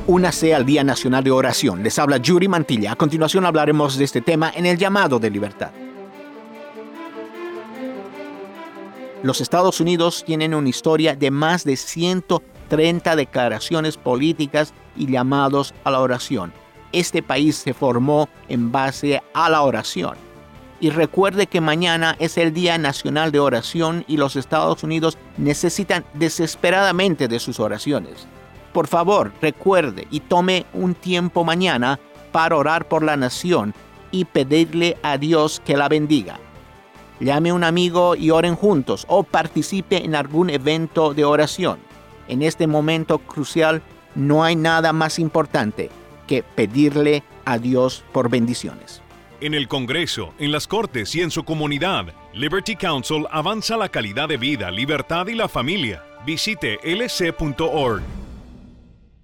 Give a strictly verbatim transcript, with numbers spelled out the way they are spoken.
Únase al Día Nacional de Oración. Les habla Yuri Mantilla. A continuación hablaremos de este tema en el llamado de libertad. Los Estados Unidos tienen una historia de más de ciento treinta declaraciones políticas y llamados a la oración. Este país se formó en base a la oración. Y recuerde que mañana es el Día Nacional de Oración y los Estados Unidos necesitan desesperadamente de sus oraciones. Por favor, recuerde y tome un tiempo mañana para orar por la nación y pedirle a Dios que la bendiga. Llame a un amigo y oren juntos o participe en algún evento de oración. En este momento crucial no hay nada más importante que pedirle a Dios por bendiciones. En el Congreso, en las Cortes y en su comunidad, Liberty Counsel avanza la calidad de vida, libertad y la familia. Visite L C punto org.